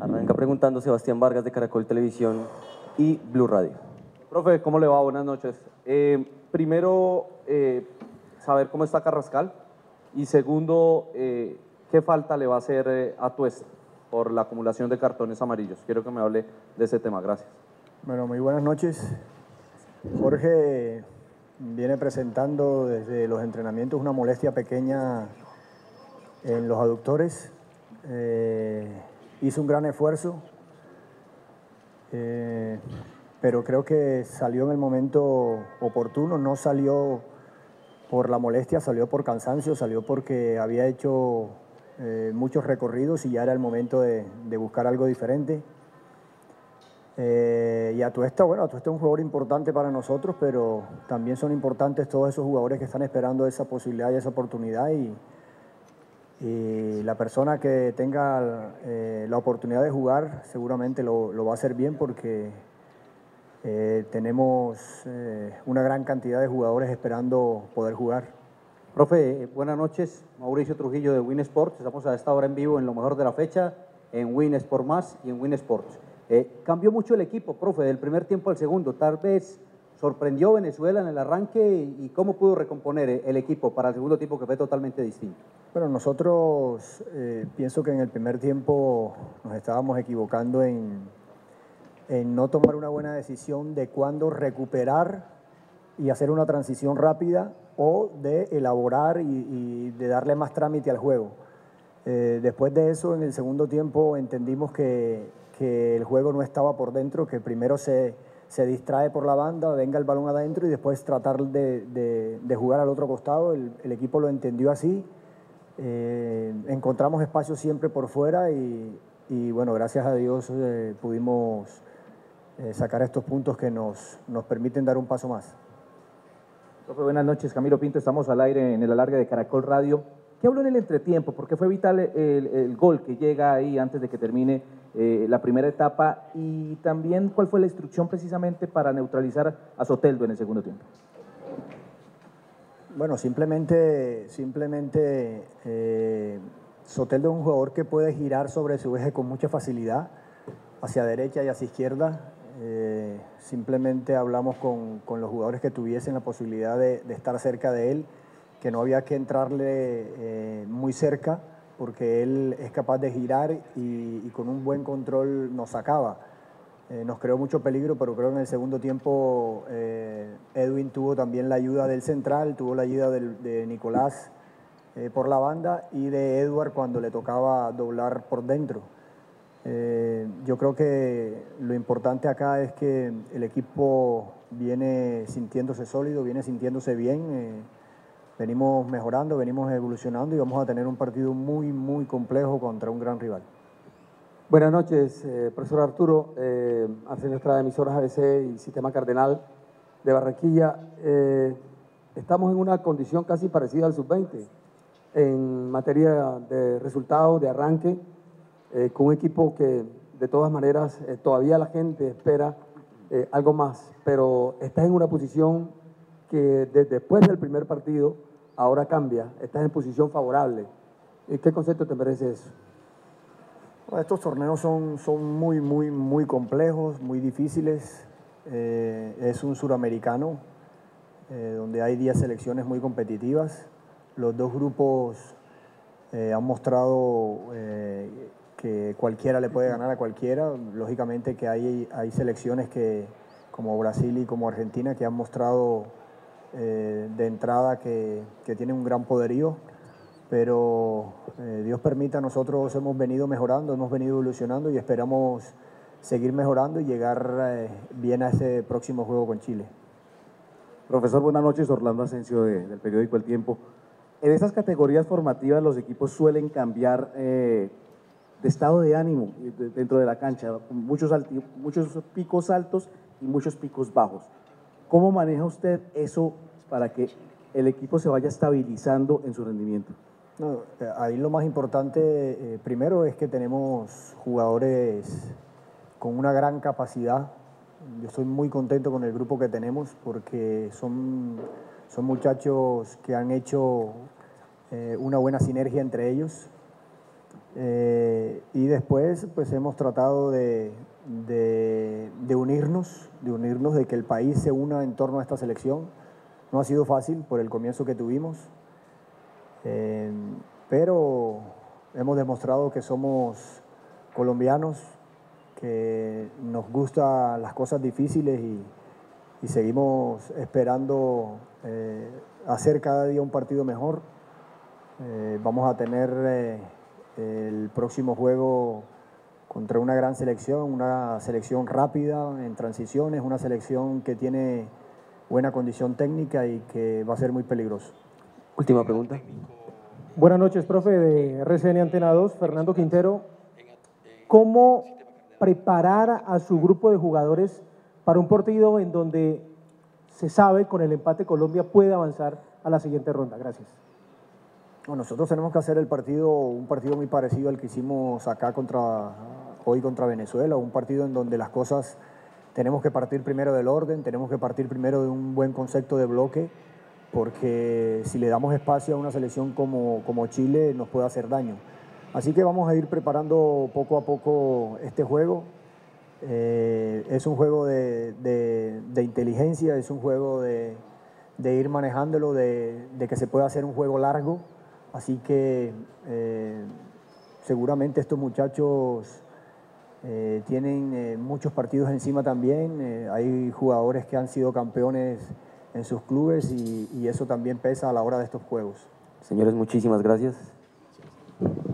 Arranca preguntando Sebastián Vargas de Caracol Televisión y Blue Radio. Profe, ¿cómo le va? Buenas noches. Primero, saber cómo está Carrascal y segundo, ¿qué falta le va a hacer a Tuesta por la acumulación de cartones amarillos? Quiero que me hable de ese tema. Gracias. Bueno, muy buenas noches. Jorge viene presentando desde los entrenamientos una molestia pequeña en los aductores. Hizo un gran esfuerzo, pero creo que salió en el momento oportuno. No salió por la molestia, salió por cansancio, salió porque había hecho muchos recorridos y ya era el momento de buscar algo diferente. Y Atuesta, bueno, Atuesta es un jugador importante para nosotros, pero también son importantes todos esos jugadores que están esperando esa posibilidad y esa oportunidad, y la persona que tenga la oportunidad de jugar seguramente lo va a hacer bien, porque tenemos una gran cantidad de jugadores esperando poder jugar. Profe, buenas noches. Mauricio Trujillo de Win Sports. Estamos a esta hora en vivo en lo mejor de la fecha, en Win Sport Más y en Win Sports. Cambió mucho el equipo, profe, del primer tiempo al segundo. Tal vez sorprendió Venezuela en el arranque, y cómo pudo recomponer el equipo para el segundo tiempo, que fue totalmente distinto. Bueno, nosotros pienso que en el primer tiempo nos estábamos equivocando en no tomar una buena decisión de cuándo recuperar y hacer una transición rápida, o de elaborar y de darle más trámite al juego. Después de eso, en el segundo tiempo entendimos que el juego no estaba por dentro, que primero se distrae por la banda, venga el balón adentro y después tratar de jugar al otro costado. El equipo lo entendió así. Encontramos espacio siempre por fuera y bueno, gracias a Dios pudimos sacar estos puntos que nos permiten dar un paso más. Profe, buenas noches. Camilo Pinto, estamos al aire en el alargue de Caracol Radio. ¿Qué habló en el entretiempo? Porque fue vital el gol que llega ahí antes de que termine la primera etapa, y también cuál fue la instrucción precisamente para neutralizar a Soteldo en el segundo tiempo. Bueno, simplemente Soteldo es un jugador que puede girar sobre su eje con mucha facilidad, hacia derecha y hacia izquierda. Simplemente hablamos con los jugadores que tuviesen la posibilidad de estar cerca de él, que no había que entrarle muy cerca, porque él es capaz de girar y con un buen control nos sacaba. Nos creó mucho peligro, pero creo que en el segundo tiempo Edwin tuvo también la ayuda del central, tuvo la ayuda de Nicolás por la banda, y de Edward cuando le tocaba doblar por dentro. Yo creo que lo importante acá es que el equipo viene sintiéndose sólido, viene sintiéndose bien. Venimos mejorando, venimos evolucionando, y vamos a tener un partido muy, muy complejo contra un gran rival. Buenas noches, profesor Arturo, hacia nuestra emisora ABC y Sistema Cardenal de Barranquilla. Estamos en una condición casi parecida al sub-20 en materia de resultados, de arranque, con un equipo que de todas maneras todavía la gente espera algo más, pero estás en una posición que después del primer partido ahora cambia, estás en posición favorable. ¿Qué concepto te merece eso? Estos torneos son muy, muy, muy complejos, muy difíciles. Es un suramericano donde hay 10 selecciones muy competitivas. Los dos grupos han mostrado que cualquiera le puede ganar a cualquiera. Lógicamente que hay selecciones como Brasil y como Argentina, que han mostrado de entrada que tienen un gran poderío, pero Dios permita, nosotros hemos venido mejorando, hemos venido evolucionando y esperamos seguir mejorando y llegar bien a ese próximo juego con Chile. Profesor, buenas noches. Orlando Asensio del periódico El Tiempo. En esas categorías formativas los equipos suelen cambiar de estado de ánimo dentro de la cancha, muchos picos altos y muchos picos bajos. ¿Cómo maneja usted eso para que el equipo se vaya estabilizando en su rendimiento? No, ahí lo más importante, primero, es que tenemos jugadores con una gran capacidad. Yo estoy muy contento con el grupo que tenemos, porque son muchachos que han hecho una buena sinergia entre ellos. Y después pues hemos tratado de unirnos, de que el país se una en torno a esta selección. No ha sido fácil por el comienzo que tuvimos, pero hemos demostrado que somos colombianos, que nos gustan las cosas difíciles y seguimos esperando hacer cada día un partido mejor. Vamos a tener el próximo juego contra una gran selección, una selección rápida en transiciones, una selección que tiene buena condición técnica y que va a ser muy peligroso. Última pregunta. Buenas noches, profe, de RCN Antena 2, Fernando Quintero. ¿Cómo preparar a su grupo de jugadores para un partido en donde se sabe con el empate Colombia puede avanzar a la siguiente ronda? Gracias. Bueno, nosotros tenemos que hacer un partido muy parecido al que hicimos acá hoy contra Venezuela, un partido en donde las cosas tenemos que partir primero del orden, tenemos que partir primero de un buen concepto de bloque, porque si le damos espacio a una selección como Chile nos puede hacer daño. Así que vamos a ir preparando poco a poco este juego. Es un juego de inteligencia, es un juego de ir manejándolo, de que se pueda hacer un juego largo. Así que seguramente estos muchachos tienen muchos partidos encima también. Hay jugadores que han sido campeones en sus clubes y eso también pesa a la hora de estos juegos. Señores, muchísimas gracias.